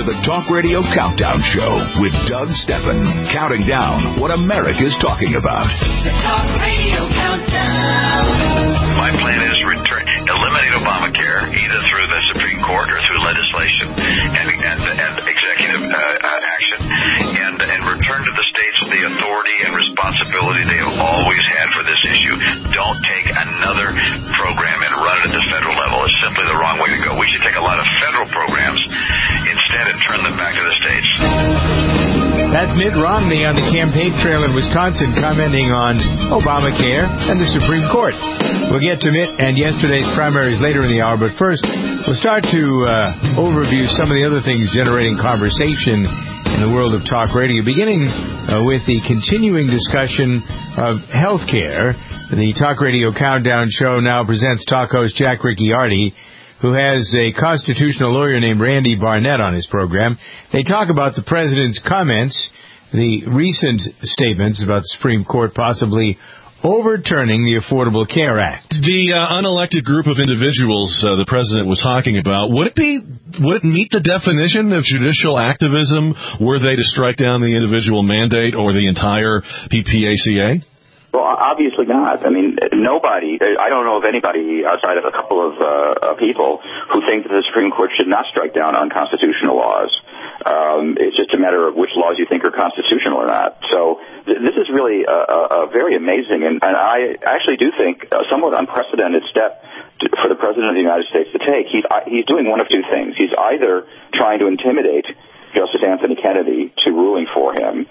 the Talk Radio Countdown Show with Doug Steffen, counting down what America's talking about. The Talk Radio Countdown. My plan is eliminate Obamacare either through the Supreme Court or through legislation and executive action, and return to the states the authority and responsibility they have always had for this issue. Don't take another program and run it at the federal level. It's simply the wrong way to go. We should take a lot of federal programs instead and turn them back to the states. That's Mitt Romney on the campaign trail in Wisconsin commenting on Obamacare and the Supreme Court. We'll get to Mitt and yesterday's primaries later in the hour, but first we'll start to overview some of the other things generating conversation in the world of talk radio, beginning with the continuing discussion of health care. The Talk Radio Countdown Show now presents talk host Jack Ricciardi, who has a constitutional lawyer named Randy Barnett on his program. They talk about the president's comments, the recent statements about the Supreme Court possibly overturning the Affordable Care Act. The unelected group of individuals the president was talking about, would it meet the definition of judicial activism were they to strike down the individual mandate or the entire PPACA? Well, obviously not. I mean, nobody, I don't know of anybody outside of a couple of people who think that the Supreme Court should not strike down unconstitutional laws. It's just a matter of which laws you think are constitutional or not. So this is really a very amazing and I actually do think a somewhat unprecedented step for the President of the United States to take. He's doing one of two things. He's either trying to intimidate Justice Anthony Kennedy to ruling for him,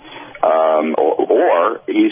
or he's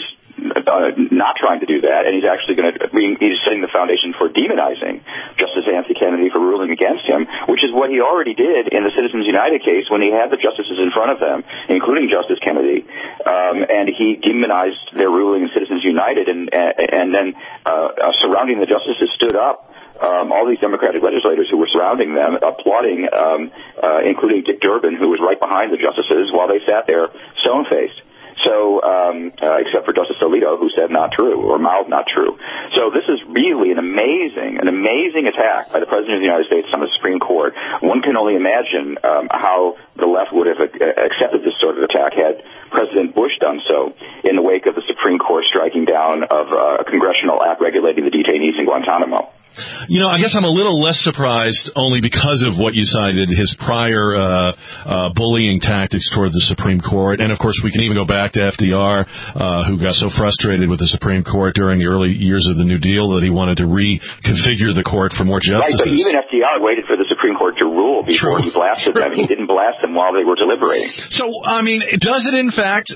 not trying to do that, and he's actually he's setting the foundation for demonizing Justice Anthony Kennedy for ruling against him, which is what he already did in the Citizens United case when he had the justices in front of them, including Justice Kennedy, and he demonized their ruling in Citizens United, and then surrounding the justices stood up all these Democratic legislators who were surrounding them, applauding, including Dick Durbin, who was right behind the justices while they sat there stone-faced. So, except for Justice Alito, who said not true, or mouthed not true. So this is really an amazing attack by the President of the United States on the Supreme Court. One can only imagine how the left would have accepted this sort of attack had President Bush done so in the wake of the Supreme Court striking down of a congressional act regulating the detainees in Guantanamo. You know, I guess I'm a little less surprised only because of what you cited, his prior bullying tactics toward the Supreme Court. And, of course, we can even go back to FDR, who got so frustrated with the Supreme Court during the early years of the New Deal that he wanted to reconfigure the court for more justices. Right, but even FDR waited for the Supreme Court to rule before he blasted them. He didn't blast them while they were deliberating. So, I mean, does it in fact,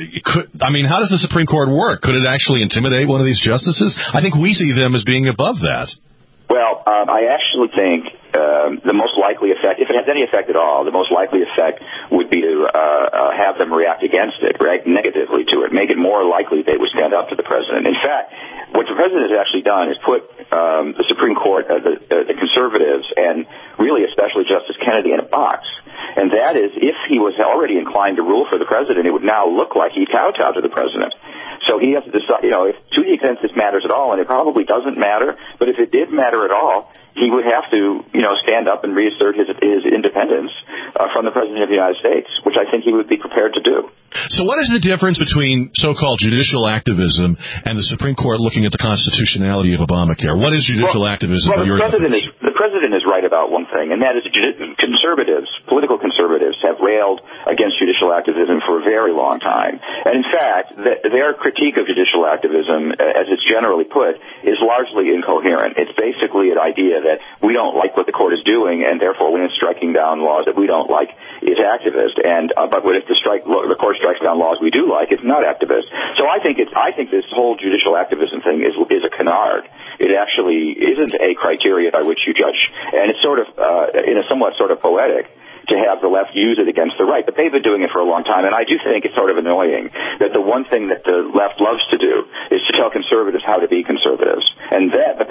how does the Supreme Court work? Could it actually intimidate one of these justices? I think we see them as being above that. Well, I actually think the most likely effect, if it has any effect at all, the most likely effect would be to have them react against it, react negatively to it, make it more likely they would stand up to the president. In fact, what the president has actually done is put the Supreme Court, the conservatives, and really especially Justice Kennedy in a box. And that is, if he was already inclined to rule for the president, it would now look like he kowtowed to the president. So he has to decide, if to the extent this matters at all, and it probably doesn't matter, but if it did matter at all, he would have to, stand up and reassert his independence from the President of the United States, which I think he would be prepared to do. So what is the difference between so-called judicial activism and the Supreme Court looking at the constitutionality of Obamacare? What is judicial activism? Well, the president is right about one thing, and that is political conservatives have railed against judicial activism for a very long time. And in fact, their critique of judicial activism, as it's generally put, is largely incoherent. It's basically an idea that we don't like what the court is doing, and therefore when it's striking down laws that we don't like, it's activist. But if the court strikes down laws we do like, it's not activist. So I think this whole judicial activism thing is a canard. It actually isn't a criteria by which you judge, and it's sort of in a somewhat sort of poetic to have the left use it against the right. But they've been doing it for a long time, and I do think it's sort of annoying that the one thing that the left loves to do is to tell conservatives how to be conservatives. And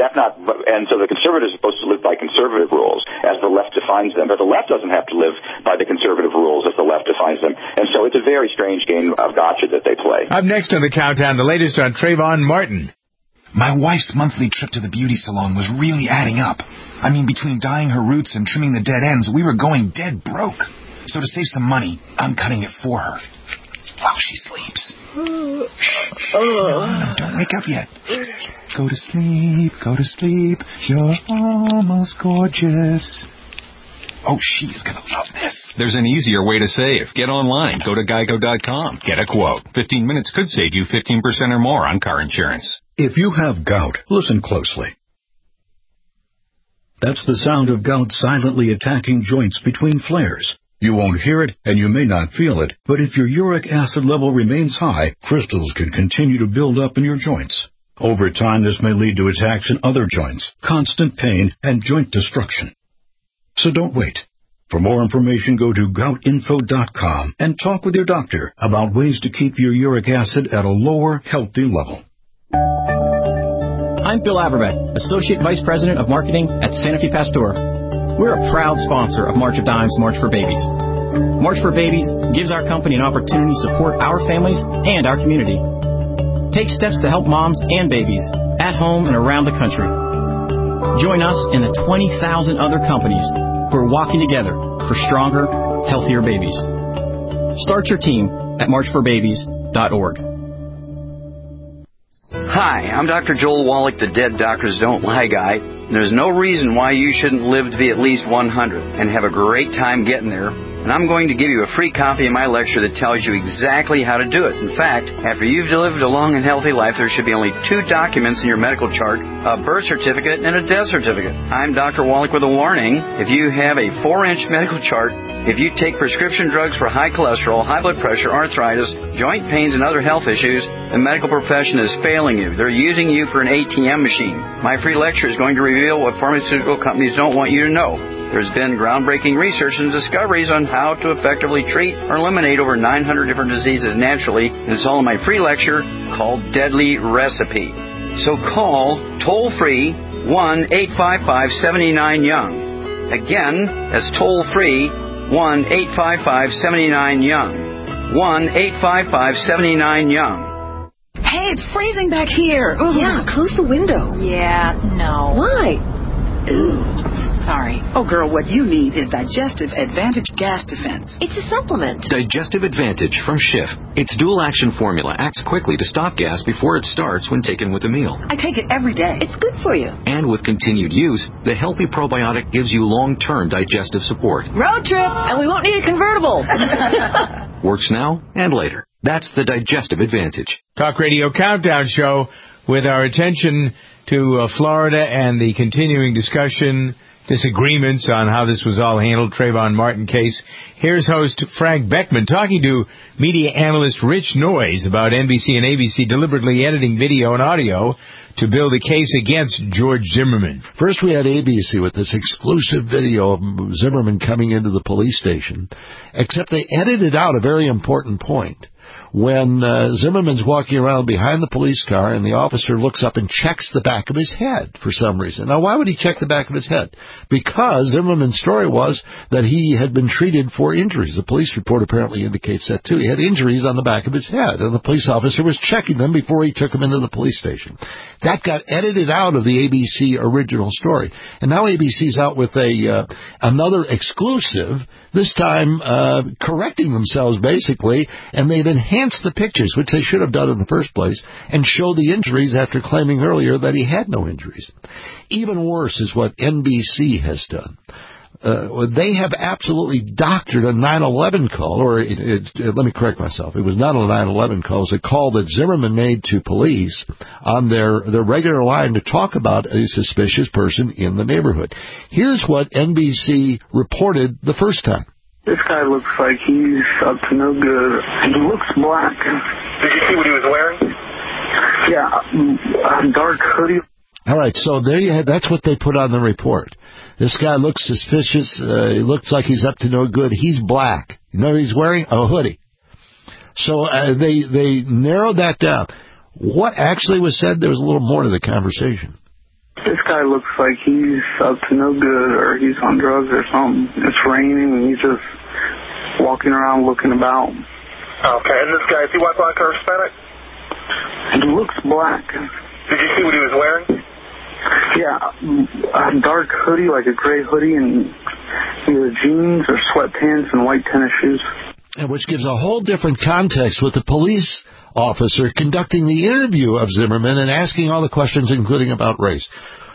so the conservatives are supposed to live by conservative rules as the left defines them, but the left doesn't have to live by the conservative rules as the left defines them. And so it's a very strange game of gotcha that they play. Up next on the countdown, the latest on Trayvon Martin. My wife's monthly trip to the beauty salon was really adding up. I mean, between dyeing her roots and trimming the dead ends, we were going dead broke. So to save some money, I'm cutting it for her while she sleeps. Shh. No, don't wake up yet. Go to sleep. You're almost gorgeous. Oh, she is going to love this. There's an easier way to save. Get online. Go to geico.com. Get a quote. 15 minutes could save you 15% or more on car insurance. If you have gout, listen closely. That's the sound of gout silently attacking joints between flares. You won't hear it, and you may not feel it, but if your uric acid level remains high, crystals can continue to build up in your joints. Over time, this may lead to attacks in other joints, constant pain, and joint destruction. So don't wait. For more information, go to goutinfo.com and talk with your doctor about ways to keep your uric acid at a lower, healthy level. I'm Bill Averbeck, Associate Vice President of Marketing at Sanofi Pasteur. We're a proud sponsor of March of Dimes March for Babies. March for Babies gives our company an opportunity to support our families and our community. Take steps to help moms and babies at home and around the country. Join us and the 20,000 other companies who are walking together for stronger, healthier babies. Start your team at marchforbabies.org. Hi, I'm Dr. Joel Wallach, the Dead Doctors Don't Lie guy. And there's no reason why you shouldn't live to be at least 100 and have a great time getting there. And I'm going to give you a free copy of my lecture that tells you exactly how to do it. In fact, after you've lived a long and healthy life, there should be only 2 documents in your medical chart, a birth certificate and a death certificate. I'm Dr. Wallach with a warning. If you have a 4-inch medical chart, if you take prescription drugs for high cholesterol, high blood pressure, arthritis, joint pains, and other health issues, the medical profession is failing you. They're using you for an ATM machine. My free lecture is going to reveal what pharmaceutical companies don't want you to know. There's been groundbreaking research and discoveries on how to effectively treat or eliminate over 900 different diseases naturally, and it's all in my free lecture called Deadly Recipe. So call toll-free 1-855-79-YOUNG. Again, that's toll-free 1-855-79-YOUNG. 1-855-79-YOUNG. Hey, it's freezing back here. Ugh. Yeah, close the window. Yeah, no. Why? Ooh. Sorry. Oh, girl, what you need is Digestive Advantage Gas Defense. It's a supplement. Digestive Advantage from Schiff. Its dual-action formula acts quickly to stop gas before it starts when taken with a meal. I take it every day. It's good for you. And with continued use, the healthy probiotic gives you long-term digestive support. Road trip, and we won't need a convertible. Works now and later. That's the Digestive Advantage. Talk Radio Countdown Show with our attention to Florida and the continuing disagreements on how this was all handled, Trayvon Martin case. Here's host Frank Beckman talking to media analyst Rich Noyes about NBC and ABC deliberately editing video and audio to build a case against George Zimmerman. First we had ABC with this exclusive video of Zimmerman coming into the police station, except they edited out a very important point. When Zimmerman's walking around behind the police car and the officer looks up and checks the back of his head for some reason. Now, why would he check the back of his head? Because Zimmerman's story was that he had been treated for injuries. The police report apparently indicates that, too. He had injuries on the back of his head, and the police officer was checking them before he took him into the police station. That got edited out of the ABC original story. And now ABC's out with another exclusive, this time correcting themselves, basically, and they've enhanced the pictures, which they should have done in the first place, and show the injuries after claiming earlier that he had no injuries. Even worse is what NBC has done. They have absolutely doctored a 9/11 call, or let me correct myself. It was not a 9/11 call. It was a call that Zimmerman made to police on their regular line to talk about a suspicious person in the neighborhood. Here's what NBC reported the first time. This guy looks like he's up to no good. He looks black. Did you see what he was wearing? Yeah, a dark hoodie. All right, so there you have. That's what they put on the report. This guy looks suspicious. He looks like he's up to no good. He's black. You know what he's wearing? A hoodie. So they narrowed that down. What actually was said, there was a little more to the conversation. This guy looks like he's up to no good, or he's on drugs or something. It's raining, and he's just walking around looking about. Okay, and this guy, is he white, black, or Hispanic? He looks black. Did you see what he was wearing? Yeah, a dark hoodie, like a gray hoodie, and either jeans or sweatpants and white tennis shoes. Which gives a whole different context with the police officer conducting the interview of Zimmerman and asking all the questions, including about race.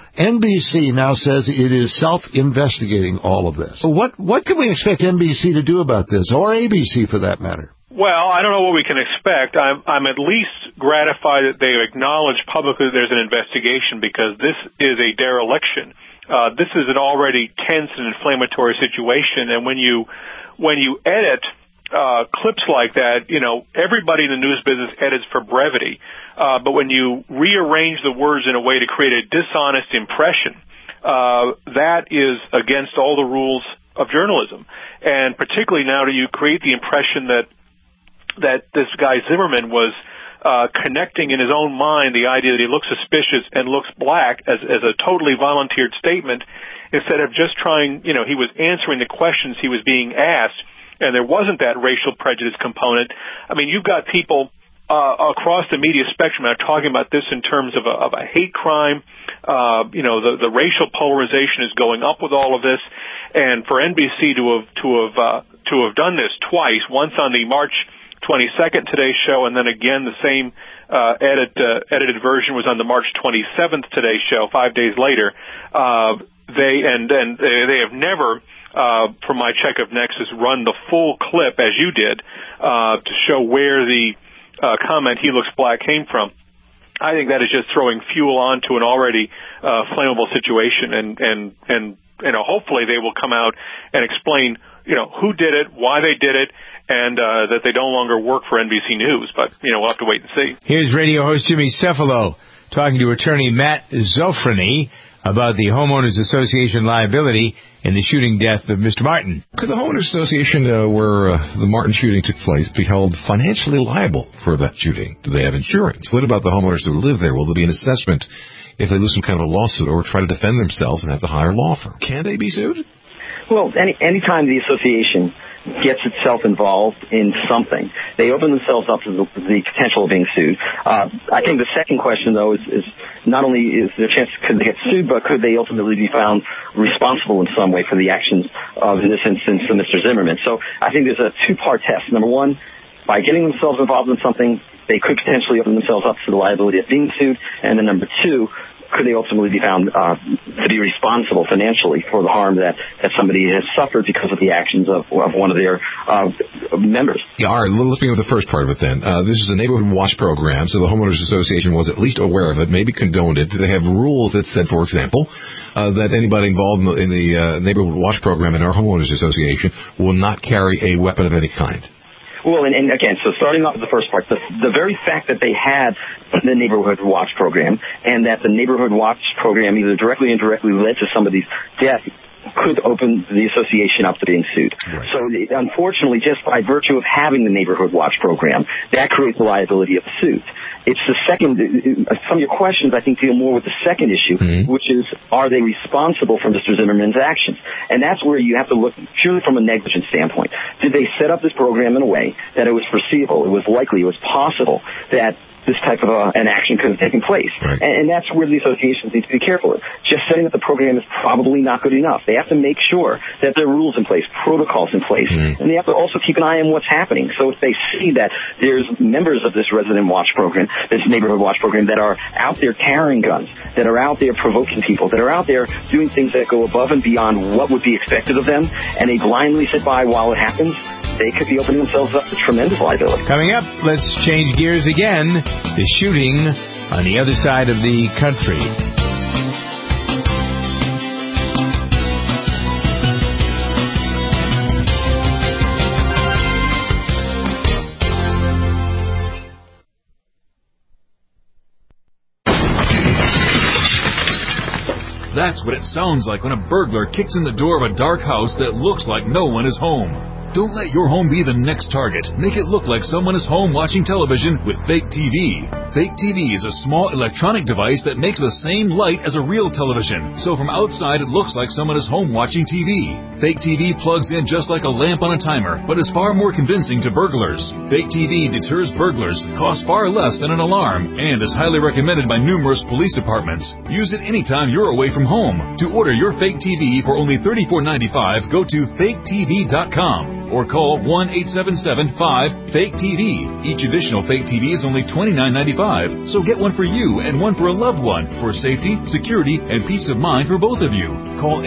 NBC now says it is self-investigating all of this. So what can we expect NBC to do about this, or ABC for that matter? Well, I don't know what we can expect. I'm at least gratified that they acknowledge publicly that there's an investigation, because this is a dereliction. This is an already tense and inflammatory situation, and when you edit clips like that, everybody in the news business edits for brevity. But when you rearrange the words in a way to create a dishonest impression, that is against all the rules of journalism. And particularly now that you create the impression that this guy Zimmerman was connecting in his own mind the idea that he looks suspicious and looks black as a totally volunteered statement, instead of just trying, he was answering the questions he was being asked, and there wasn't that racial prejudice component. I mean, you've got people across the media spectrum are talking about this in terms of a hate crime. The racial polarization is going up with all of this, and for NBC to have done this twice, once on the March 22nd Today Show, and then again the same edited version was on the March 27th Today Show 5 days later. They have never, from my check of Nexus, run the full clip as you did to show where the comment "he looks black" came from. I think that is just throwing fuel onto an already flammable situation, and hopefully they will come out and explain who did it, why they did it, and that they no longer work for NBC News. But we'll have to wait and see. Here's radio host Jimmy Cefalo talking to attorney Matt Zofrany about the Homeowners Association liability in the shooting death of Mr. Martin. Could the Homeowners Association, where the Martin shooting took place, be held financially liable for that shooting? Do they have insurance? What about the homeowners who live there? Will there be an assessment if they lose some kind of a lawsuit or try to defend themselves and have to hire a law firm? Can they be sued? Well, anytime the association gets itself involved in something, they open themselves up to the potential of being sued. I think the second question, though, is not only is there a chance could they get sued, but could they ultimately be found responsible in some way for the actions of, in this instance, Mr. Zimmerman. So I think there's a two-part test. Number one, by getting themselves involved in something, they could potentially open themselves up to the liability of being sued. And then number two, could they ultimately be found to be responsible financially for the harm that somebody has suffered because of the actions of one of their members? Yeah, all right, let's begin with the first part of it then. This is a neighborhood watch program, so the Homeowners Association was at least aware of it, maybe condoned it. Do they have rules that said, for example, that anybody involved in the neighborhood watch program in our Homeowners Association will not carry a weapon of any kind? Well, and again, so starting off with the first part, the very fact that they had the Neighborhood Watch program and that the Neighborhood Watch program either directly or indirectly led to somebody's death could open the association up to being sued. Right. So unfortunately, just by virtue of having the Neighborhood Watch program, that creates the liability of the suit. It's the second, some of your questions I think deal more with the second issue, which is, are they responsible for Mr. Zimmerman's actions? And that's where you have to look purely from a negligence standpoint. Did they set up this program in a way that it was foreseeable, it was likely, it was possible that this type of an action could have taken place? Right. And that's where the associations need to be careful. Just setting up the program is probably not good enough. They have to make sure that there are rules in place, protocols in place, and they have to also keep an eye on what's happening. So if they see that there's members of this resident watch program, this neighborhood watch program, that are out there carrying guns, that are out there provoking people, that are out there doing things that go above and beyond what would be expected of them, and they blindly sit by while it happens, they could be opening themselves up to tremendous liability. Coming up, let's change gears again. The shooting on the other side of the country. That's what it sounds like when a burglar kicks in the door of a dark house that looks like no one is home. Don't let your home be the next target. Make it look like someone is home watching television with Fake TV. Fake TV is a small electronic device that makes the same light as a real television, so from outside it looks like someone is home watching TV. Fake TV plugs in just like a lamp on a timer, but is far more convincing to burglars. Fake TV deters burglars, costs far less than an alarm, and is highly recommended by numerous police departments. Use it anytime you're away from home. To order your Fake TV for only $34.95, go to faketv.com. or call 1-877-5-FAKE-TV. Each additional Fake TV is only $29.95, so get one for you and one for a loved one for safety, security, and peace of mind for both of you. Call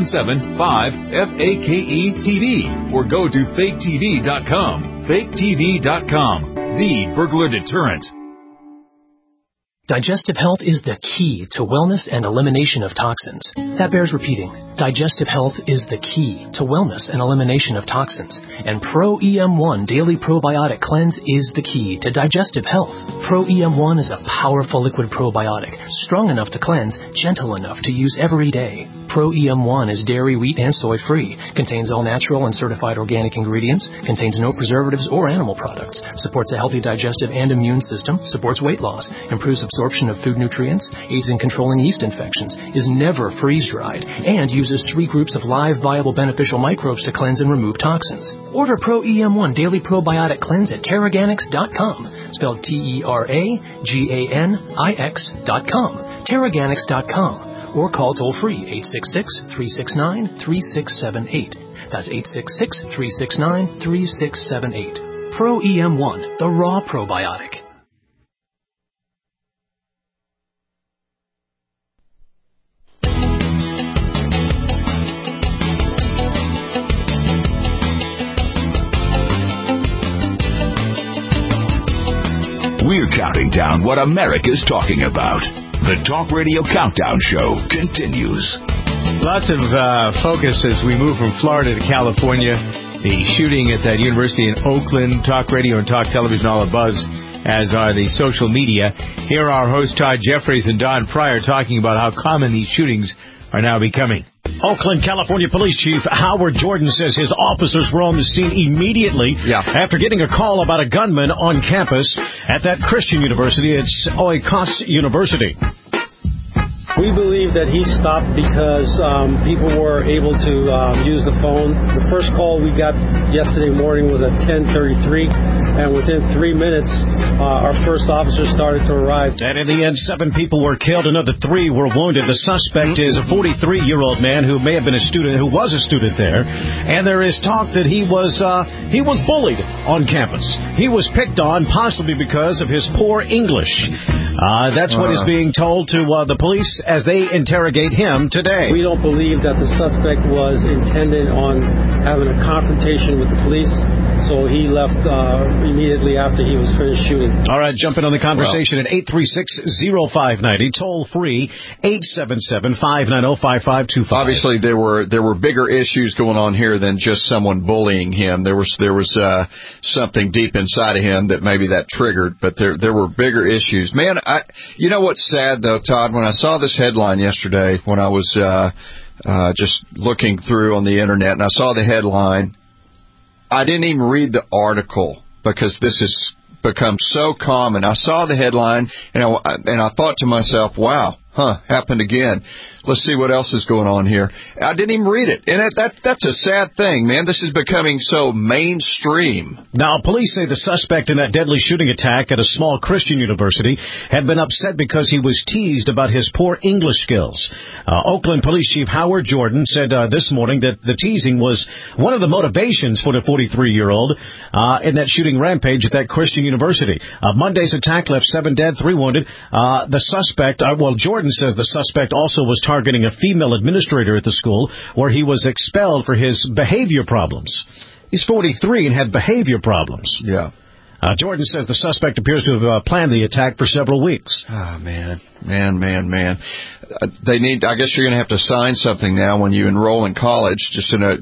877-5-FAKE-TV or go to faketv.com. faketv.com, the burglar deterrent. Digestive health is the key to wellness and elimination of toxins. That bears repeating. Digestive health is the key to wellness and elimination of toxins. And Pro EM1 Daily Probiotic Cleanse is the key to digestive health. Pro EM1 is a powerful liquid probiotic, strong enough to cleanse, gentle enough to use every day. Pro EM1 is dairy, wheat, and soy free, contains all natural and certified organic ingredients, contains no preservatives or animal products, supports a healthy digestive and immune system, supports weight loss, improves absorption of food nutrients, aids in controlling yeast infections, is never freeze-dried, and uses 3 groups of live, viable, beneficial microbes to cleanse and remove toxins. Order Pro EM1 Daily Probiotic Cleanse at Terraganics.com, spelled TerraGanix.com, Terraganics.com, or call toll-free 866-369-3678. That's 866-369-3678. Pro EM1, the raw probiotic. We're counting down what America's talking about. The Talk Radio Countdown Show continues. Lots of focus as we move from Florida to California. The shooting at that university in Oakland, Talk Radio and Talk Television all abuzz, as are the social media. Here are our hosts Todd Jeffries and Don Pryor talking about how common these shootings are now becoming. Oakland, California Police Chief Howard Jordan says his officers were on the scene immediately after getting a call about a gunman on campus at that Christian university. It's Oikos University. We believe that he stopped because people were able to use the phone. The first call we got yesterday morning was at 10:33, and within 3 minutes, our first officer started to arrive. And in the end, 7 people were killed. Another 3 were wounded. The suspect is a 43-year-old man who may have been a student, who was a student there. And there is talk that he was bullied on campus. He was picked on, possibly because of his poor English. That's what is being told to the police as they interrogate him today. We don't believe that the suspect was intended on having a confrontation with the police, so he left immediately after he was finished shooting. All right, jump in on the conversation at 836-0590, toll free 877-590-5525. Obviously, there were bigger issues going on here than just someone bullying him. There was something deep inside of him that maybe that triggered, but there were bigger issues. Man, you know what's sad though, Todd? When I saw this headline yesterday, when I was just looking through on the internet, and I saw the headline, I didn't even read the article because this has become so common. I saw the headline, and I thought to myself, wow, happened again. Let's see what else is going on here. I didn't even read it. And that's a sad thing, man. This is becoming so mainstream. Now, police say the suspect in that deadly shooting attack at a small Christian university had been upset because he was teased about his poor English skills. Oakland Police Chief Howard Jordan said this morning that the teasing was one of the motivations for the 43-year-old in that shooting rampage at that Christian university. Monday's attack left 7 dead, 3 wounded. The suspect, Jordan says the suspect also was targeting a female administrator at the school where he was expelled for his behavior problems. He's 43 and had behavior problems. Yeah. Jordan says the suspect appears to have planned the attack for several weeks. Oh, man. They need. I guess you're going to have to sign something now when you enroll in college, just a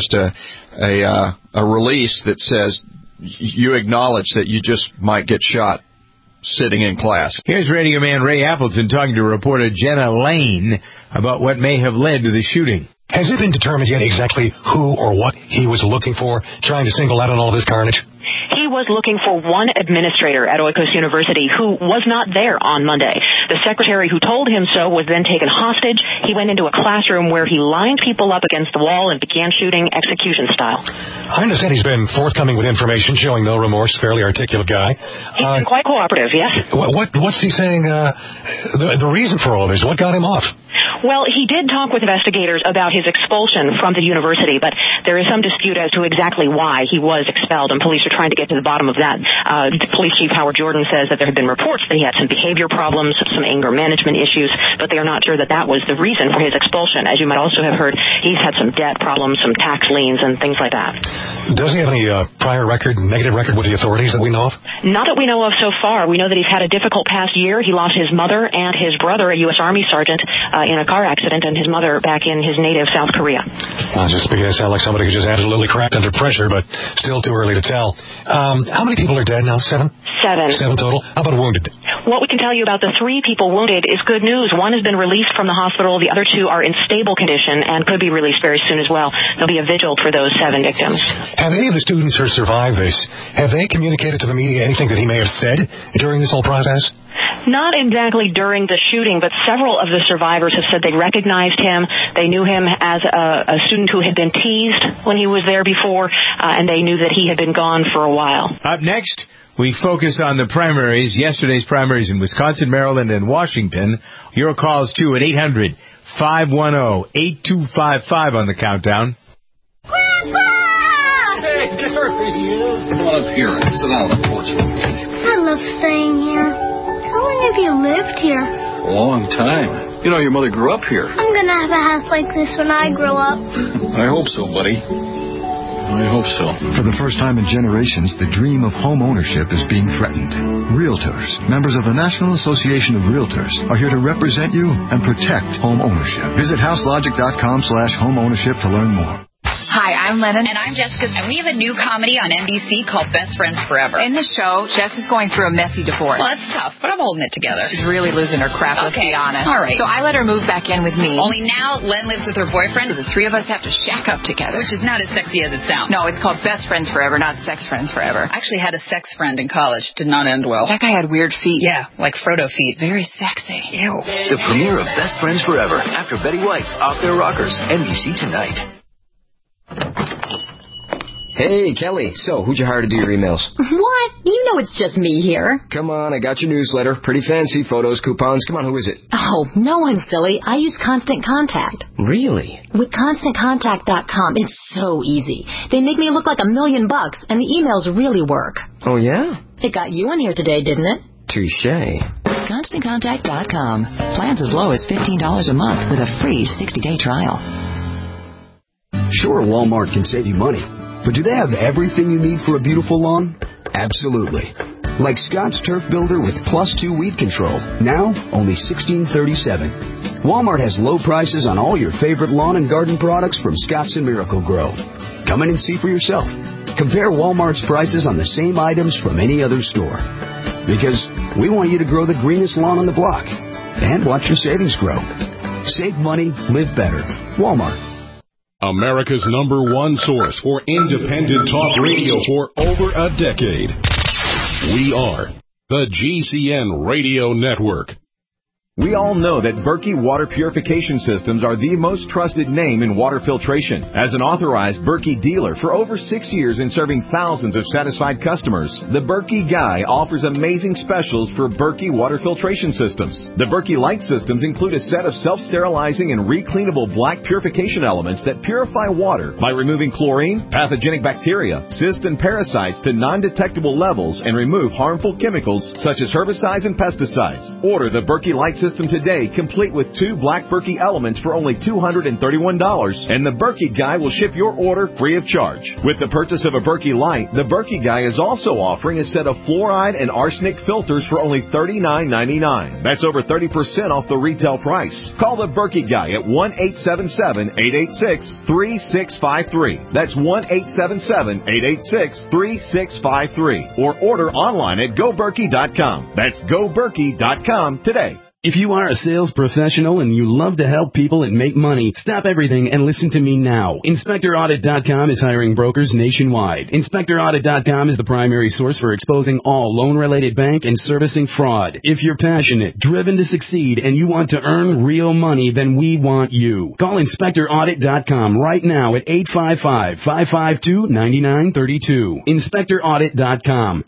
release that says you acknowledge that you just might get shot sitting in class. Here's Radio Man Ray Appleton talking to reporter Jenna Lane about what may have led to the shooting. Has it been determined yet exactly who or what he was looking for, trying to single out on all this carnage? He was looking for one administrator at Oikos University who was not there on Monday. The secretary who told him so was then taken hostage. He went into a classroom where he lined people up against the wall and began shooting execution style. I understand he's been forthcoming with information, showing no remorse, fairly articulate guy. He's been quite cooperative, yes. What's he saying, the reason for all this? What got him off? Well, he did talk with investigators about his expulsion from the university, but there is some dispute as to exactly why he was expelled, and police are trying to get to the bottom of that. Police Chief Howard Jordan says that there have been reports that he had some behavior problems, some anger management issues, but they are not sure that that was the reason for his expulsion. As you might also have heard, he's had some debt problems, some tax liens, and things like that. Does he have any prior record, negative record with the authorities that we know of? Not that we know of so far. We know that he's had a difficult past year. He lost his mother and his brother, a U.S. Army sergeant, in a car accident, and his mother back in his native South Korea. Just beginning to sound like somebody who just absolutely cracked under pressure, but still too early to tell. How many people are dead now? 7? 7 total. How about wounded? What we can tell you about the 3 people wounded is good news. One has been released from the hospital. The other 2 are in stable condition and could be released very soon as well. There'll be a vigil for those 7 victims. Have any of the students who survived this, have they communicated to the media anything that he may have said during this whole process? Not exactly during the shooting, but several of the survivors have said they recognized him. They knew him as a student who had been teased when he was there before, and they knew that he had been gone for a while. Up next, we focus on the primaries, yesterday's primaries in Wisconsin, Maryland, and Washington. Your calls, too, at 800-510-8255 on the countdown. Grandpa! Hey, Dorothy, come on up here and sit on the porch. I love staying here. How long have you lived here? A long time. You know, your mother grew up here. I'm going to have a house like this when I grow up. I hope so, buddy. I hope so. For the first time in generations, the dream of home ownership is being threatened. Realtors, members of the National Association of Realtors, are here to represent you and protect home ownership. Visit houselogic.com/homeownership to learn more. Hi, I'm Lennon. And I'm Jessica. And we have a new comedy on NBC called Best Friends Forever. In the show, Jess is going through a messy divorce. Well, it's tough, but I'm holding it together. She's really losing her crap, let's be honest. All right. So I let her move back in with me. Only now Len lives with her boyfriend. So the 3 of us have to shack up together. Which is not as sexy as it sounds. No, it's called Best Friends Forever, not Sex Friends Forever. I actually had a sex friend in college. Did not end well. That guy had weird feet. Yeah, like Frodo feet. Very sexy. Ew. The premiere of Best Friends Forever after Betty White's Off Their Rockers. NBC tonight. Hey, Kelly. So, who'd you hire to do your emails? What? You know it's just me here. Come on, I got your newsletter. Pretty fancy. Photos, coupons. Come on, who is it? Oh, no one, silly. I use Constant Contact. Really? With ConstantContact.com, it's so easy. They make me look like $1 million, and the emails really work. Oh, yeah? It got you in here today, didn't it? Touché. ConstantContact.com. Plans as low as $15 a month with a free 60-day trial. Sure, Walmart can save you money. But do they have everything you need for a beautiful lawn? Absolutely. Like Scott's Turf Builder with +2 weed control. Now, only $16.37. Walmart has low prices on all your favorite lawn and garden products from Scott's and Miracle-Gro. Come in and see for yourself. Compare Walmart's prices on the same items from any other store. Because we want you to grow the greenest lawn on the block. And watch your savings grow. Save money, live better. Walmart. America's #1 source for independent talk radio for over a decade. We are the GCN Radio Network. We all know that Berkey Water Purification Systems are the most trusted name in water filtration. As an authorized Berkey dealer for over 6 years and serving thousands of satisfied customers, the Berkey Guy offers amazing specials for Berkey Water Filtration Systems. The Berkey Light Systems include a set of self-sterilizing and recleanable black purification elements that purify water by removing chlorine, pathogenic bacteria, cysts, and parasites to non-detectable levels and remove harmful chemicals such as herbicides and pesticides. Order the Berkey Light System today, complete with 2 black Berkey elements for only $231, and the Berkey Guy will ship your order free of charge. With the purchase of a Berkey Light, the Berkey Guy is also offering a set of fluoride and arsenic filters for only $39.99. That's over 30% off the retail price. Call the Berkey Guy at 1-877-886-3653. That's 1-877-886-3653. Or order online at GoBerkey.com. That's GoBerkey.com today. If you are a sales professional and you love to help people and make money, stop everything and listen to me now. InspectorAudit.com is hiring brokers nationwide. InspectorAudit.com is the primary source for exposing all loan-related bank and servicing fraud. If you're passionate, driven to succeed, and you want to earn real money, then we want you. Call InspectorAudit.com right now at 855-552-9932. InspectorAudit.com,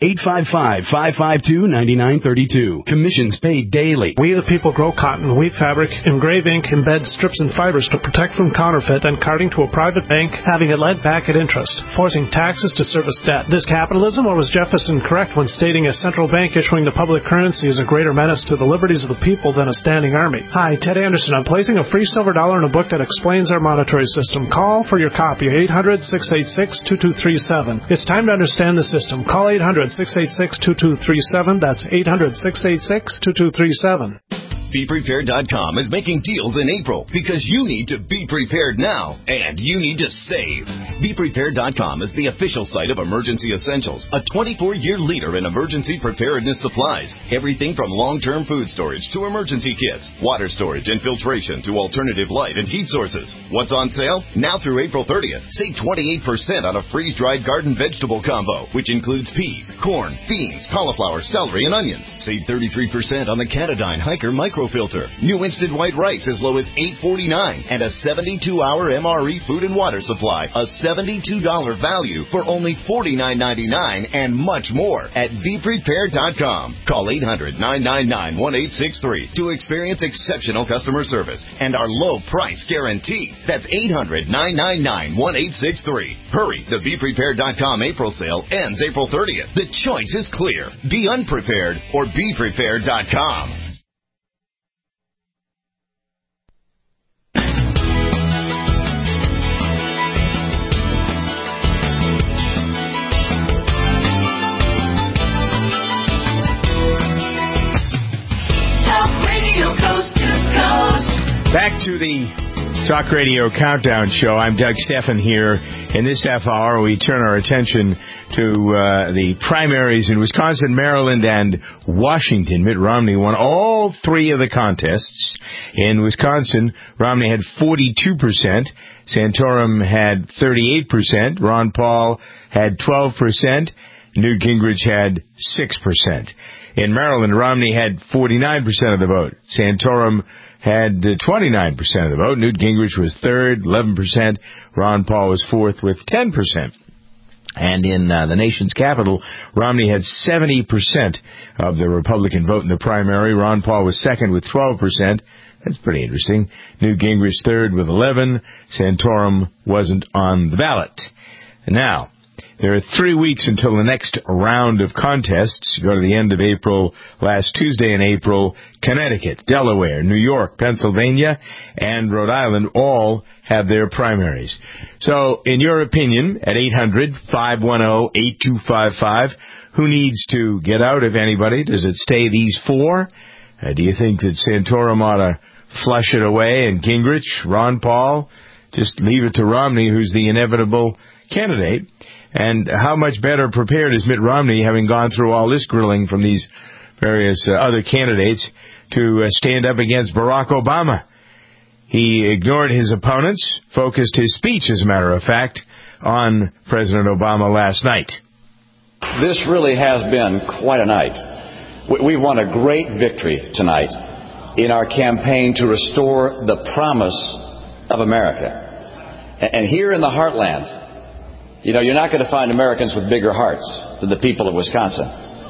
855-552-9932. Commissions paid daily. We the people grow cotton, weave fabric, engrave ink, embed strips and fibers to protect from counterfeit and carting to a private bank, having it lent back at interest, forcing taxes to service debt. This capitalism, or was Jefferson correct when stating a central bank issuing the public currency is a greater menace to the liberties of the people than a standing army? Hi, Ted Anderson. I'm placing a free silver dollar in a book that explains our monetary system. Call for your copy, 800-686-2237. It's time to understand the system. Call 800-686-2237. That's 800-686-2237. BePrepared.com is making deals in April because you need to be prepared now and you need to save. BePrepared.com is the official site of Emergency Essentials, a 24-year leader in emergency preparedness supplies. Everything from long-term food storage to emergency kits, water storage and filtration to alternative light and heat sources. What's on sale? Now through April 30th, save 28% on a freeze-dried garden vegetable combo, which includes peas, corn, beans, cauliflower, celery, and onions. Save 33% on the Catadyne Hiker microfilter. New instant white rice as low as $8.49 and a 72-hour MRE food and water supply, a $72 value for only $49.99 and much more at BePrepared.com. Call 800-999-1863 to experience exceptional customer service and our low price guarantee. That's 800-999-1863. Hurry, the BePrepared.com April sale ends April 30th. The choice is clear. Be unprepared or BePrepared.com. Back to the Talk Radio Countdown Show. I'm Doug Stephan here. In this half hour, we turn our attention to the primaries in Wisconsin, Maryland, and Washington. Mitt Romney won all three of the contests. In Wisconsin, Romney had 42%. Santorum had 38%. Ron Paul had 12%. Newt Gingrich had 6%. In Maryland, Romney had 49% of the vote. Santorum had 29% of the vote. Newt Gingrich was third, 11%. Ron Paul was fourth with 10%. And in the nation's capital, Romney had 70% of the Republican vote in the primary. Ron Paul was second with 12%. That's pretty interesting. Newt Gingrich third with 11%. Santorum wasn't on the ballot. Now, there are 3 weeks until the next round of contests. Go to the end of April. Last Tuesday in April, Connecticut, Delaware, New York, Pennsylvania, and Rhode Island all have their primaries. So, in your opinion, at 800-510-8255, who needs to get out, if anybody? Does it stay these four? Do you think that Santorum ought to flush it away and Gingrich, Ron Paul, just leave it to Romney, who's the inevitable candidate? And how much better prepared is Mitt Romney, having gone through all this grilling from these various other candidates, to stand up against Barack Obama? He ignored his opponents, focused his speech, as a matter of fact, on President Obama last night. This really has been quite a night. We've won a great victory tonight in our campaign to restore the promise of America. And here in the heartland, you know, you're not going to find Americans with bigger hearts than the people of Wisconsin.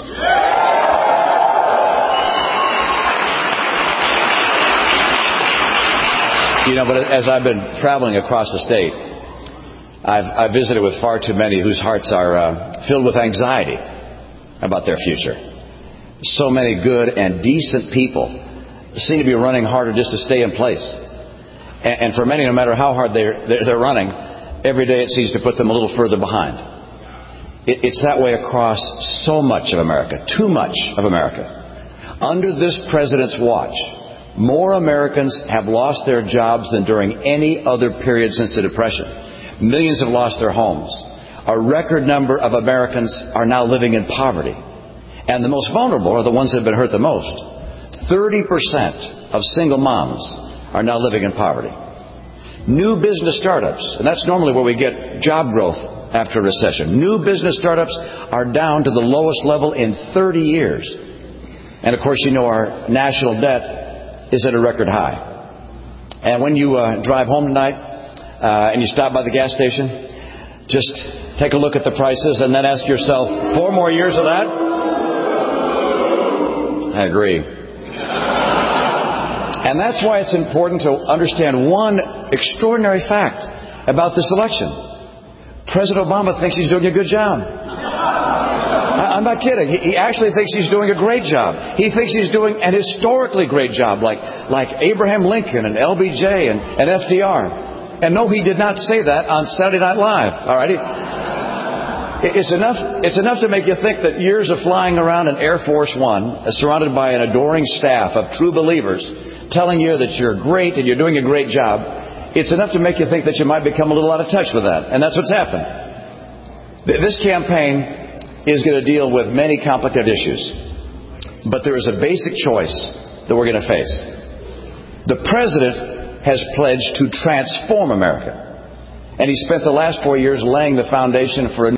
You know, but as I've been traveling across the state, I've visited with far too many whose hearts are filled with anxiety about their future. So many good and decent people seem to be running harder just to stay in place. And for many, no matter how hard they're running, every day it seems to put them a little further behind. It's that way across so much of America, too much of America. Under this president's watch, more Americans have lost their jobs than during any other period since the Depression. Millions have lost their homes. A record number of Americans are now living in poverty. And the most vulnerable are the ones that have been hurt the most. 30% of single moms are now living in poverty. New business startups, and that's normally where we get job growth after a recession. New business startups are down to the lowest level in 30 years. And of course, you know our national debt is at a record high. And when you drive home tonight and you stop by the gas station, just take a look at the prices and then ask yourself, 4 more years of that? I agree. And that's why it's important to understand one extraordinary fact about this election. President Obama thinks he's doing a good job. I'm not kidding. He actually thinks he's doing a great job. He thinks he's doing an historically great job, like Abraham Lincoln and LBJ and FDR. And no, he did not say that on Saturday Night Live. All right. It's enough to make you think that years of flying around in Air Force One, surrounded by an adoring staff of true believers, telling you that you're great and you're doing a great job, it's enough to make you think that you might become a little out of touch with that. And that's what's happened. This campaign is going to deal with many complicated issues. But there is a basic choice that we're going to face. The President has pledged to transform America. And he spent the last 4 years laying the foundation for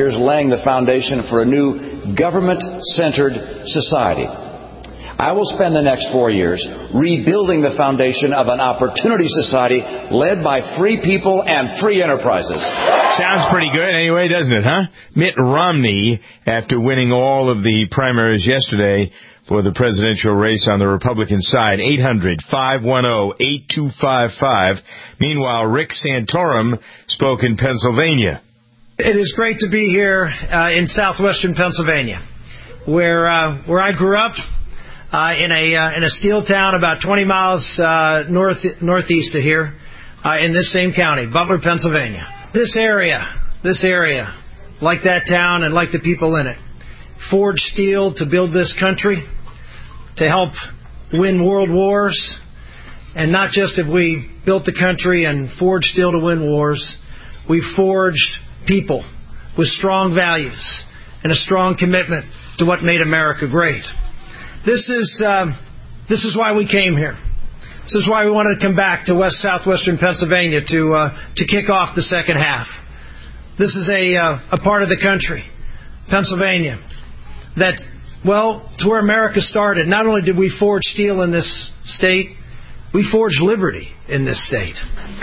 a new government-centered society. I will spend the next 4 years rebuilding the foundation of an opportunity society led by free people and free enterprises. Sounds pretty good anyway, doesn't it, huh? Mitt Romney, after winning all of the primaries yesterday for the presidential race on the Republican side, 800-510-8255. Meanwhile, Rick Santorum spoke in Pennsylvania. It is great to be here in southwestern Pennsylvania, where I grew up. In a steel town about 20 miles northeast of here, in this same county, Butler, Pennsylvania. This area, like that town and like the people in it, forged steel to build this country, to help win world wars. And not just have we built the country and forged steel to win wars, we forged people with strong values and a strong commitment to what made America great. This is why we came here. This is why we wanted to come back to southwestern Pennsylvania to kick off the second half. This is a part of the country, Pennsylvania, that, well, it's where America started. Not only did we forge steel in this state, we forged liberty in this state.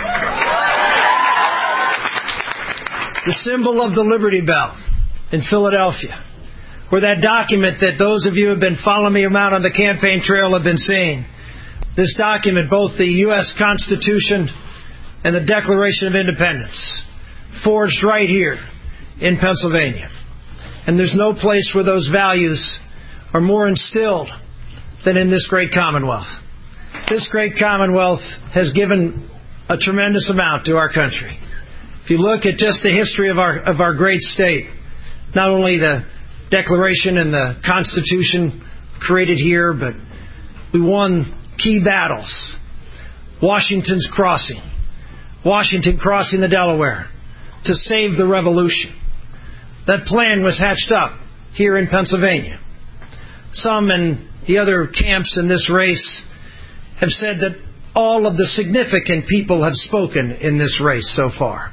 The symbol of the Liberty Bell in Philadelphia, where that document that those of you who have been following me around on the campaign trail have been seeing. This document, both the U.S. Constitution and the Declaration of Independence, forged right here in Pennsylvania. And there's no place where those values are more instilled than in this great Commonwealth. This great Commonwealth has given a tremendous amount to our country. If you look at just the history of our great state, not only the Declaration and the Constitution created here, but we won key battles. Washington crossing the Delaware to save the Revolution. That plan was hatched up here in Pennsylvania. Some in the other camps in this race have said that all of the significant people have spoken in this race so far.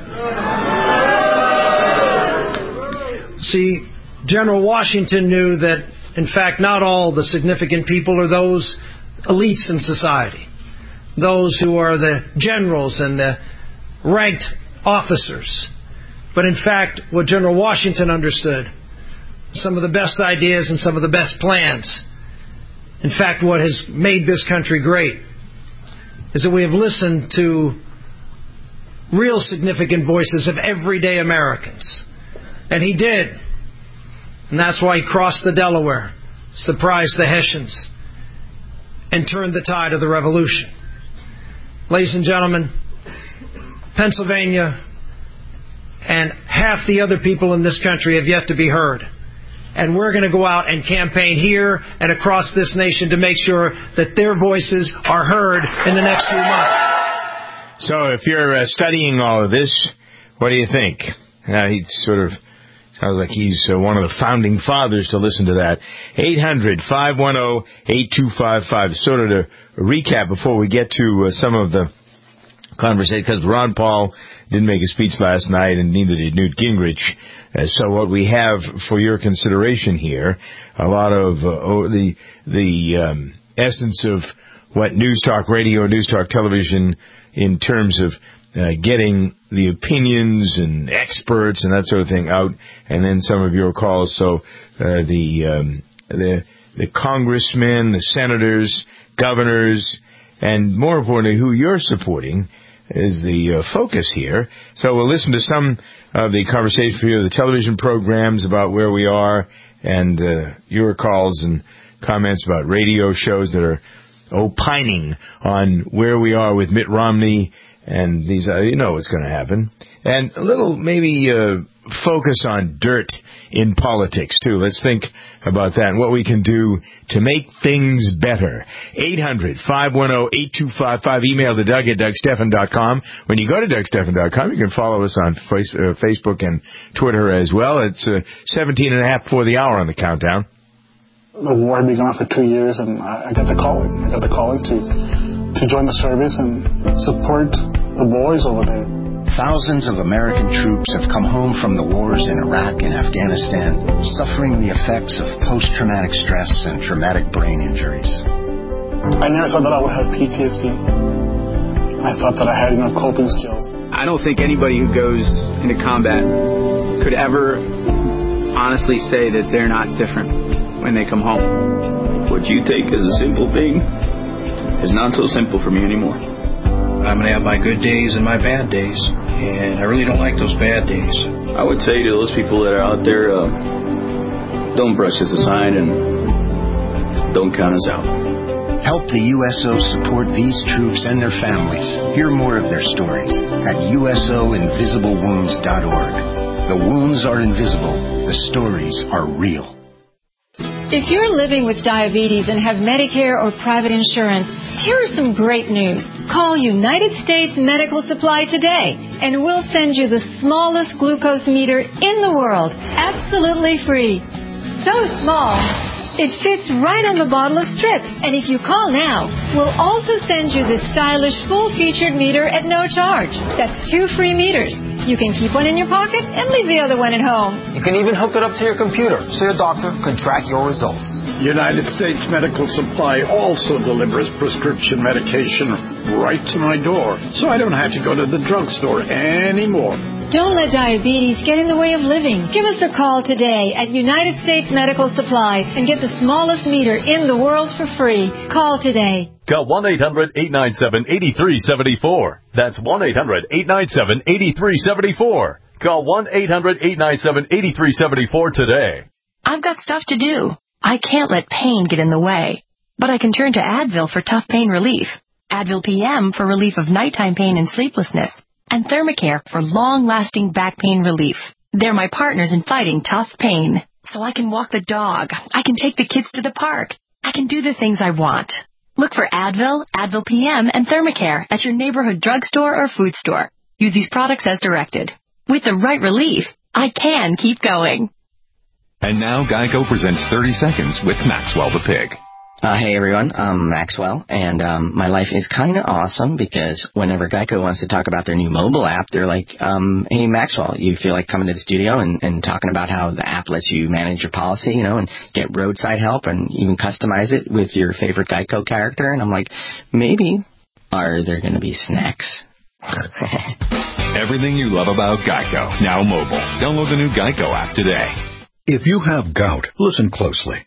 See, General Washington knew that, in fact, not all the significant people are those elites in society, those who are the generals and the ranked officers. But in fact, what General Washington understood, some of the best ideas and some of the best plans, in fact, what has made this country great, is that we have listened to real significant voices of everyday Americans. And he did. And that's why he crossed the Delaware, surprised the Hessians, and turned the tide of the Revolution. Ladies and gentlemen, Pennsylvania and half the other people in this country have yet to be heard. And we're going to go out and campaign here and across this nation to make sure that their voices are heard in the next few months. So if you're studying all of this, what do you think? He sort of Sounds like he's one of the founding fathers to listen to that. 800-510-8255. Sort of to recap before we get to some of the conversation, because Ron Paul didn't make a speech last night, and neither did Newt Gingrich. So what we have for your consideration here, a lot of the essence of what News Talk Radio, News Talk Television, in terms of getting the opinions and experts and that sort of thing out, and then some of your calls. So the congressmen, the senators, governors, and more importantly, who you're supporting is the focus here. So we'll listen to some of the conversation for you, the television programs about where we are, and your calls and comments about radio shows that are opining on where we are with Mitt Romney. And these, you know what's going to happen. And a little, maybe, focus on dirt in politics, too. Let's think about that and what we can do to make things better. 800-510-8255. Email to Doug at DougStephan.com. When you go to DougStephan.com, you can follow us on Facebook and Twitter as well. It's 17 and a half before the hour on the countdown. The war had been going on for 2 years, and I got the calling. I got the calling to join the service and support the boys over there. Thousands of American troops have come home from the wars in Iraq and Afghanistan, suffering the effects of post-traumatic stress and traumatic brain injuries. I never thought that I would have PTSD. I thought that I had enough coping skills. I don't think anybody who goes into combat could ever honestly say that they're not different when they come home. What you take as a simple thing is not so simple for me anymore. I'm going to have my good days and my bad days, and I really don't like those bad days. I would say to those people that are out there, don't brush us aside and don't count us out. Help the USO support these troops and their families. Hear more of their stories at usoinvisiblewounds.org. The wounds are invisible. The stories are real. If you're living with diabetes and have Medicare or private insurance, here are some great news. Call United States Medical Supply today, and we'll send you the smallest glucose meter in the world, absolutely free. So small, it fits right on the bottle of strips. And if you call now, we'll also send you this stylish full-featured meter at no charge. That's 2 free meters. You can keep one in your pocket and leave the other one at home. You can even hook it up to your computer so your doctor can track your results. United States Medical Supply also delivers prescription medication right to my door, so I don't have to go to the drugstore anymore. Don't let diabetes get in the way of living. Give us a call today at United States Medical Supply and get the smallest meter in the world for free. Call today. Call 1-800-897-8374. That's 1-800-897-8374. Call 1-800-897-8374 today. I've got stuff to do. I can't let pain get in the way. But I can turn to Advil for tough pain relief, Advil PM for relief of nighttime pain and sleeplessness, and Thermacare for long-lasting back pain relief. They're my partners in fighting tough pain. So I can walk the dog. I can take the kids to the park. I can do the things I want. Look for Advil, Advil PM, and Thermacare at your neighborhood drugstore or food store. Use these products as directed. With the right relief, I can keep going. And now Geico presents 30 Seconds with Maxwell the Pig. Hey everyone, I'm Maxwell, and my life is kind of awesome because whenever Geico wants to talk about their new mobile app, they're like, hey Maxwell, you feel like coming to the studio and talking about how the app lets you manage your policy, you know, and get roadside help and even customize it with your favorite Geico character? And I'm like, maybe. Are there going to be snacks? Everything you love about Geico, now mobile. Download the new Geico app today. If you have gout, listen closely.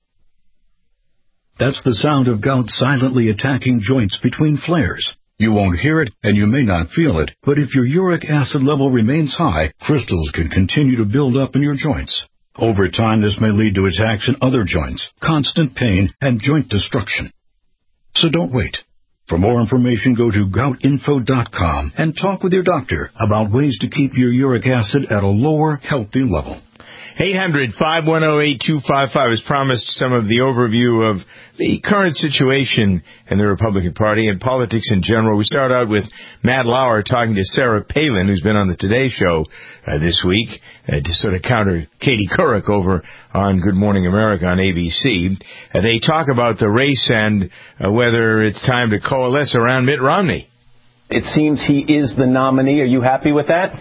That's the sound of gout silently attacking joints between flares. You won't hear it, and you may not feel it, but if your uric acid level remains high, crystals can continue to build up in your joints. Over time, this may lead to attacks in other joints, constant pain, and joint destruction. So don't wait. For more information, go to goutinfo.com and talk with your doctor about ways to keep your uric acid at a lower, healthy level. 800-510-8255 has promised some of the overview of the current situation in the Republican Party and politics in general. We start out with Matt Lauer talking to Sarah Palin, who's been on the Today Show this week, to sort of counter Katie Couric over on Good Morning America on ABC. They talk about the race and whether it's time to coalesce around Mitt Romney. It seems he is the nominee. Are you happy with that?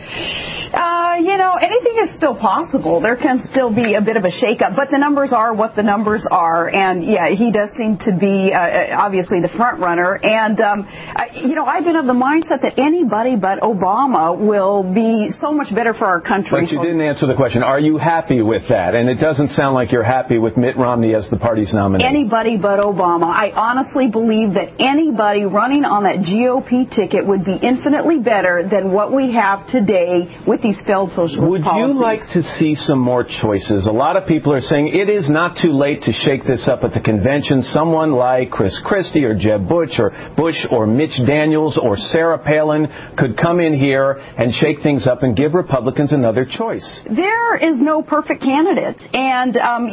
Anything is still possible. There can still be a bit of a shakeup, but the numbers are what the numbers are. And, he does seem to be, obviously, the front runner. And, I've been of the mindset that anybody but Obama will be so much better for our country. But you didn't answer the question. Are you happy with that? And it doesn't sound like you're happy with Mitt Romney as the party's nominee. Anybody but Obama. I honestly believe that anybody running on that GOP ticket would be infinitely better than what we have today with these failed socialist policies. Would you like to see some more choices? A lot of people are saying it is not too late to shake this up at the convention. Someone like Chris Christie or Jeb Bush or Mitch Daniels or Sarah Palin could come in here and shake things up and give Republicans another choice. There is no perfect candidate. And,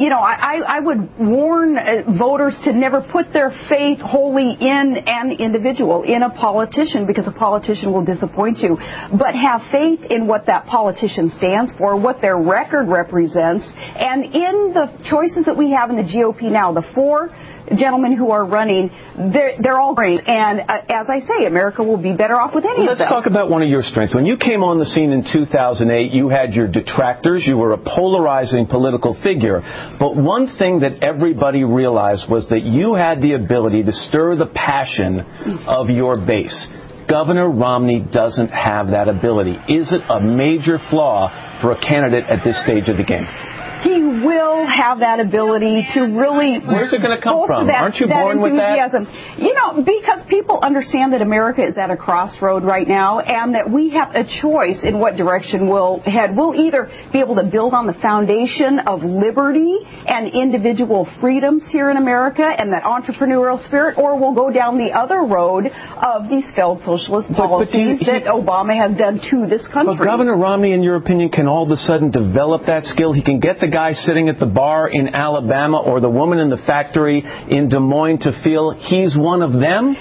I would warn voters to never put their faith wholly in an individual, in a politician, because a politician will disappoint you. But have faith in what that politician stands for, what their record represents, and in the choices that we have in the GOP now, the four gentlemen who are running, they're all great. And as I say, America will be better off with any of them. Let's talk about one of your strengths. When you came on the scene in 2008, you had your detractors. You were a polarizing political figure. But one thing that everybody realized was that you had the ability to stir the passion of your base. Governor Romney doesn't have that ability. Is it a major flaw for a candidate at this stage of the game? He will have that ability to really... Where's it going to come from? Aren't you born with that? Because people understand that America is at a crossroad right now and that we have a choice in what direction we'll head. We'll either be able to build on the foundation of liberty and individual freedoms here in America and that entrepreneurial spirit, or we'll go down the other road of these failed socialist policies that Obama has done to this country. But Governor Romney, in your opinion, can all of a sudden develop that skill? He can get the guy sitting at the bar in Alabama or the woman in the factory in Des Moines to feel he's one of them?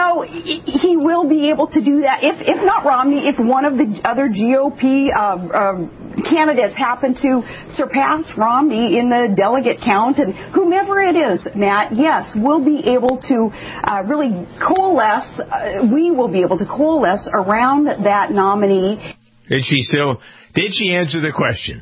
He will be able to do that. If not Romney, if one of the other GOP candidates happen to surpass Romney in the delegate count, and whomever it is, Matt, yes, we'll be able to really coalesce. We will be able to coalesce around that nominee. Did she answer the question?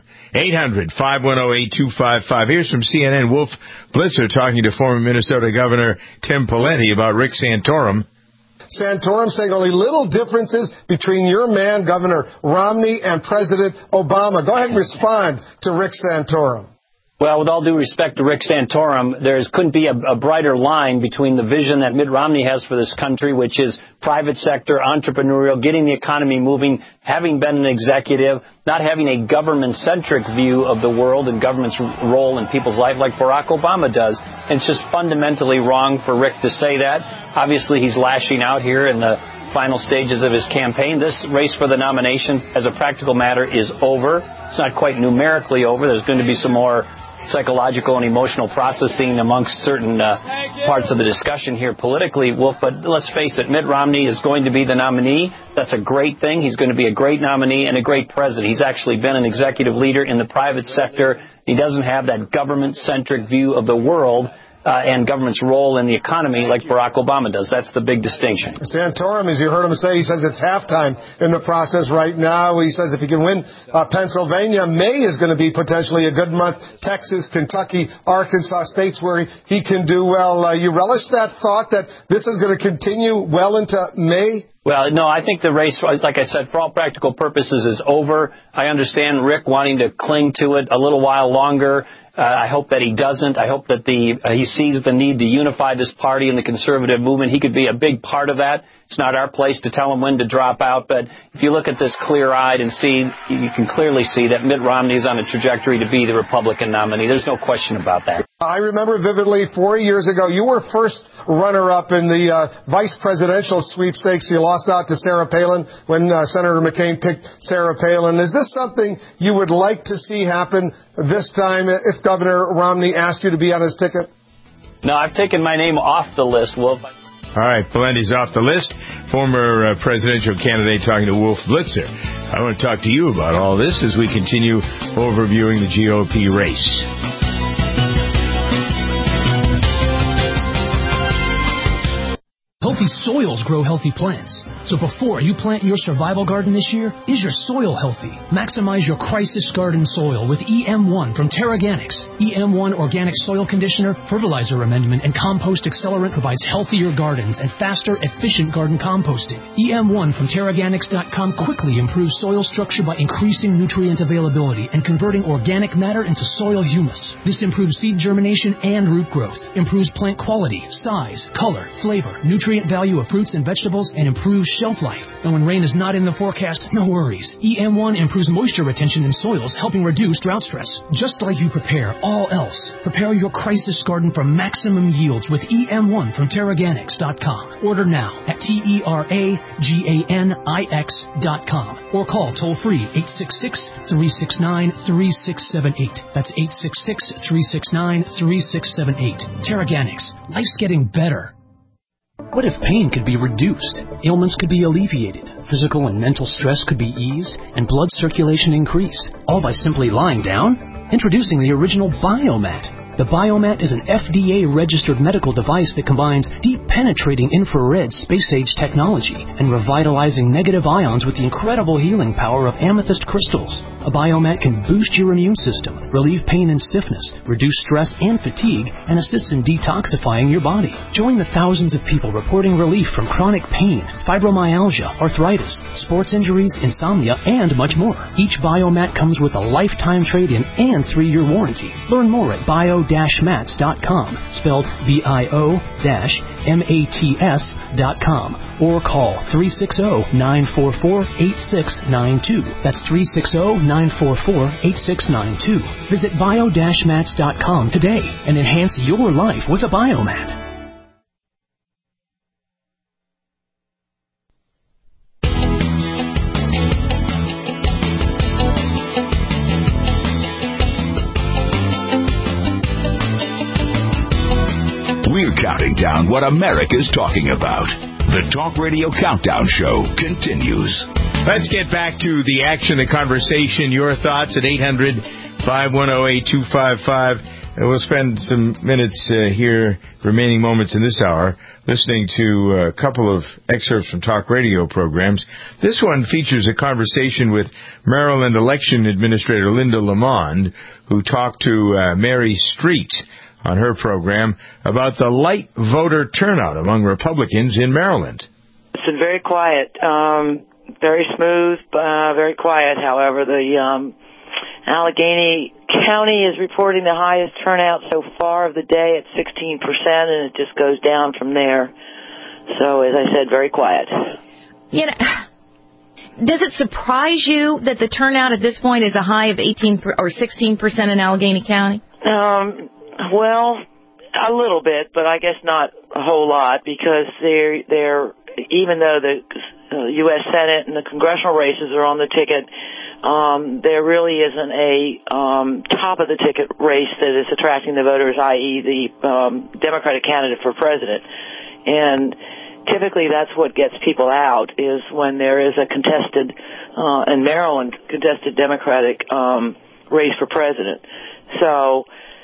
800-510-8255. Here's from CNN, Wolf Blitzer talking to former Minnesota Governor Tim Pawlenty about Rick Santorum. Santorum saying only little differences between your man, Governor Romney, and President Obama. Go ahead and respond to Rick Santorum. Well, with all due respect to Rick Santorum, there couldn't be a brighter line between the vision that Mitt Romney has for this country, which is private sector, entrepreneurial, getting the economy moving, having been an executive, not having a government-centric view of the world and government's role in people's life like Barack Obama does. And it's just fundamentally wrong for Rick to say that. Obviously, he's lashing out here in the final stages of his campaign. This race for the nomination, as a practical matter, is over. It's not quite numerically over. There's going to be some more psychological and emotional processing amongst certain parts of the discussion here politically, Wolf. But let's face it, Mitt Romney is going to be the nominee. That's a great thing. He's going to be a great nominee and a great president. He's actually been an executive leader in the private sector. He doesn't have that government-centric view of the world and government's role in the economy like Barack Obama does. That's the big distinction. Santorum, as you heard him say, he says it's halftime in the process right now. He says if he can win Pennsylvania, May is going to be potentially a good month. Texas, Kentucky, Arkansas, states where he can do well. You relish that thought that this is going to continue well into May? Well, no, I think the race, like I said, for all practical purposes is over. I understand Rick wanting to cling to it a little while longer. I hope that he doesn't. I hope that he sees the need to unify this party and the conservative movement. He could be a big part of that. It's not our place to tell him when to drop out. But if you look at this clear-eyed and see, you can clearly see that Mitt Romney is on a trajectory to be the Republican nominee. There's no question about that. I remember vividly 4 years ago, you were first runner-up in the vice presidential sweepstakes. You lost out to Sarah Palin when Senator McCain picked Sarah Palin. Is this something you would like to see happen this time if Governor Romney asked you to be on his ticket? No, I've taken my name off the list, Wolf. All right, Palente's off the list. Former presidential candidate talking to Wolf Blitzer. I want to talk to you about all this as we continue overviewing the GOP race. Healthy soils grow healthy plants. So before you plant your survival garden this year, is your soil healthy? Maximize your crisis garden soil with EM1 from Terraganics. EM1 Organic Soil Conditioner, Fertilizer Amendment, and Compost Accelerant provides healthier gardens and faster, efficient garden composting. EM1 from Terraganics.com quickly improves soil structure by increasing nutrient availability and converting organic matter into soil humus. This improves seed germination and root growth, improves plant quality, size, color, flavor, nutrient value of fruits and vegetables, and improves shelf life. And when rain is not in the forecast, no worries. EM1 improves moisture retention in soils, helping reduce drought stress. Just like you prepare all else, prepare your crisis garden for maximum yields with EM1 from Terraganics.com. Order now at TERAGANIX.com or call toll-free 866-369-3678. That's 866-369-3678. Terraganics. Life's getting better. What if pain could be reduced, ailments could be alleviated, physical and mental stress could be eased, and blood circulation increased, all by simply lying down? Introducing the original Biomat. The Biomat is an FDA-registered medical device that combines deep penetrating infrared space-age technology and revitalizing negative ions with the incredible healing power of amethyst crystals. A Biomat can boost your immune system, relieve pain and stiffness, reduce stress and fatigue, and assist in detoxifying your body. Join the thousands of people reporting relief from chronic pain, fibromyalgia, arthritis, sports injuries, insomnia, and much more. Each Biomat comes with a lifetime trade-in and 3-year warranty. Learn more at bio-mats.com, spelled bio-mats.com, or call 360-944-8692. That's 360-944-8692. Visit bio-mats.com today and enhance your life with a Biomat. We're counting down what America's talking about. The Talk Radio Countdown Show continues. Let's get back to the action, the conversation, your thoughts at 800-510-8255. And we'll spend some minutes here, remaining moments in this hour, listening to a couple of excerpts from talk radio programs. This one features a conversation with Maryland Election Administrator Linda Lamond, who talked to Mary Street on her program about the light voter turnout among Republicans in Maryland. It's been very quiet, very smooth, very quiet. However, the Allegheny County is reporting the highest turnout so far of the day at 16%, and it just goes down from there. So, as I said, very quiet. You know, does it surprise you that the turnout at this point is a high of 18 or 16% in Allegheny County? Well, a little bit, but I guess not a whole lot, because they're even though the U.S. Senate and the congressional races are on the ticket, there really isn't a top of the ticket race that is attracting the voters, i.e. the Democratic candidate for president. And typically that's what gets people out, is when there is a contested, in Maryland, contested Democratic race for president. So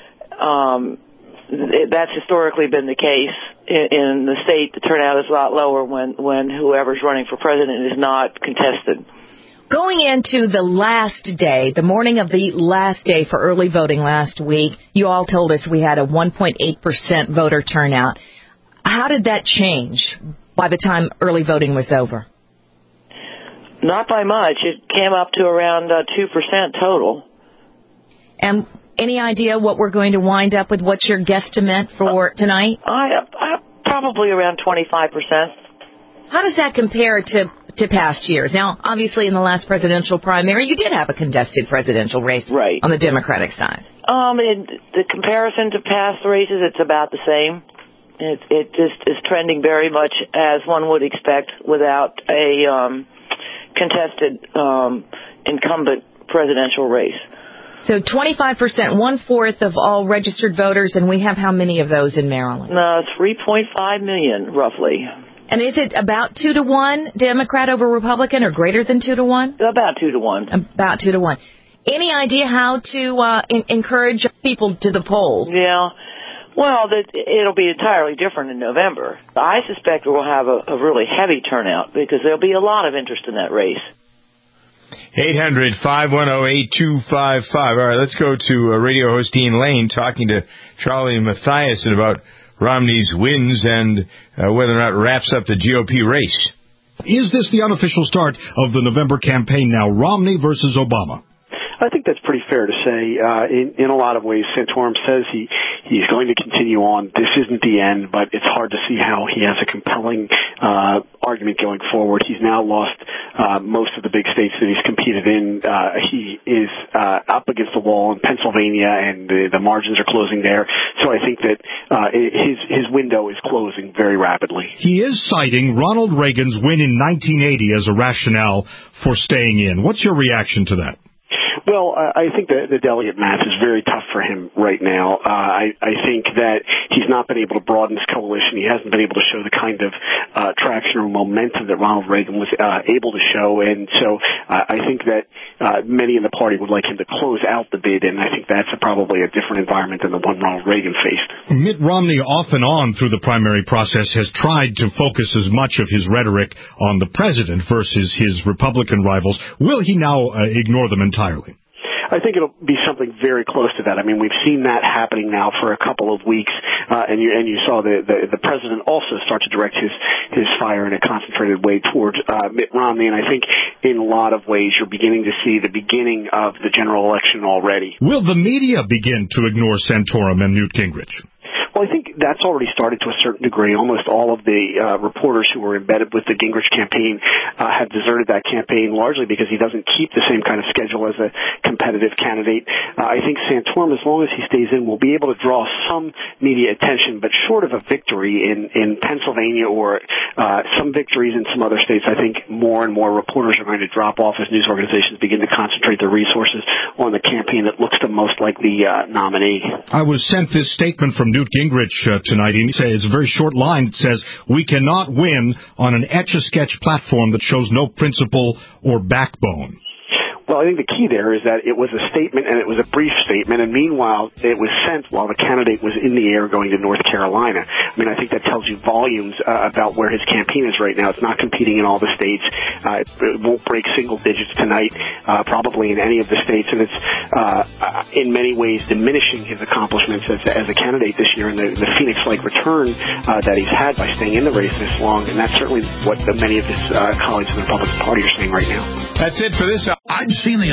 that's historically been the case. In the state, the turnout is a lot lower when whoever's running for president is not contested. Going into the last day, the morning of the last day for early voting last week, you all told us we had a 1.8% voter turnout. How did that change by the time early voting was over? Not by much. It came up to around 2% total. And any idea what we're going to wind up with? What's your guesstimate for tonight? Probably around 25%. How does that compare to past years? Now, obviously, in the last presidential primary, you did have a contested presidential race on the Democratic side. In the comparison to past races, it's about the same. It just is trending very much as one would expect without a contested incumbent presidential race. So 25%, 1/4 of all registered voters, and we have how many of those in Maryland? 3.5 million, roughly. And is it about 2-1 Democrat over Republican, or greater than 2-1? About 2-1. About 2-1. Any idea how to encourage people to the polls? Yeah. Well, it'll be entirely different in November. I suspect we'll have a really heavy turnout because there'll be a lot of interest in that race. 800-510-8255. All right, let's go to radio host Dean Lane talking to Charlie Mathiasen about Romney's wins and whether or not it wraps up the GOP race. Is this the unofficial start of the November campaign now, Romney versus Obama? I think that's pretty fair to say. In a lot of ways, Santorum says he's going to continue on. This isn't the end, but it's hard to see how he has a compelling argument going forward. He's now lost most of the big states that he's competed in. He is up against the wall in Pennsylvania, and the margins are closing there. So I think that his window is closing very rapidly. He is citing Ronald Reagan's win in 1980 as a rationale for staying in. What's your reaction to that? Well, I think the delegate math is very tough for him right now. I think that he's not been able to broaden his coalition. He hasn't been able to show the kind of traction or momentum that Ronald Reagan was able to show. And so I think that many in the party would like him to close out the bid, and I think that's probably a different environment than the one Ronald Reagan faced. Mitt Romney, off and on through the primary process, has tried to focus as much of his rhetoric on the president versus his Republican rivals. Will he now ignore them entirely? I think it'll be something very close to that. I mean, we've seen that happening now for a couple of weeks, and you saw the president also start to direct his fire in a concentrated way towards Mitt Romney, and I think in a lot of ways you're beginning to see the beginning of the general election already. Will the media begin to ignore Santorum and Newt Gingrich? Well, I think that's already started to a certain degree. Almost all of the reporters who were embedded with the Gingrich campaign have deserted that campaign, largely because he doesn't keep the same kind of schedule as a competitive candidate. I think Santorum, as long as he stays in, will be able to draw some media attention, but short of a victory in Pennsylvania or some victories in some other states, I think more and more reporters are going to drop off as news organizations begin to concentrate their resources on the campaign that looks the most like the nominee. I was sent this statement from Newt Gingrich tonight. It's a very short line. It says, "We cannot win on an etch-a-sketch platform that shows no principle or backbone." Well, I think the key there is that it was a statement, and it was a brief statement, and meanwhile, it was sent while the candidate was in the air going to North Carolina. I mean, I think that tells you volumes about where his campaign is right now. It's not competing in all the states. It won't break single digits tonight, probably in any of the states, and it's in many ways diminishing his accomplishments as a candidate this year and the Phoenix-like return that he's had by staying in the race this long, and that's certainly what many of his colleagues in the Republican Party are saying right now. That's it for this. I've seen the